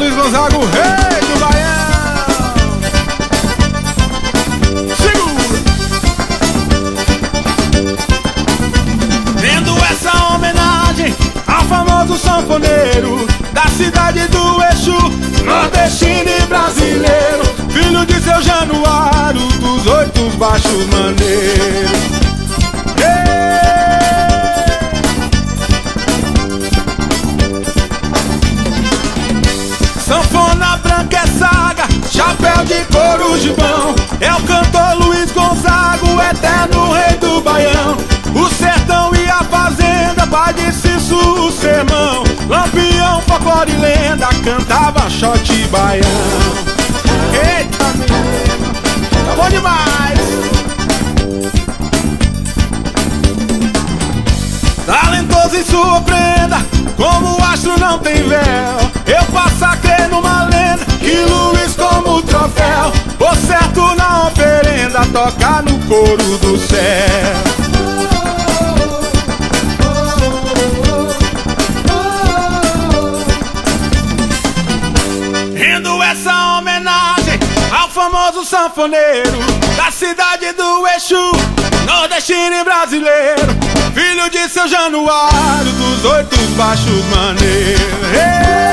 Luiz Gonzaga, o rei do Baião. Segura! Tendo essa homenagem ao famoso sanfoneiro da cidade do Exu, nordestino e brasileiro, filho de seu Januário, dos 8 baixos maneiros. Sanfona branca é saga, chapéu de couro gibão, é o cantor Luiz Gonzaga, o eterno rei do Baião. O sertão e a fazenda, pai de Cício, o sermão, Lampião, folclore e lenda, cantava shot baião. Eita, menina, tá bom demais. Talentoso em sua prenda, como o astro não tem véu, eu passo a crer numa lenda que Luiz como troféu, por certo na oferenda, toca no coro do céu. Rendo essa homenagem ao famoso sanfoneiro da cidade do Exu, nordestino e brasileiro, filho de seu Januário, dos 8 baixos maneiros.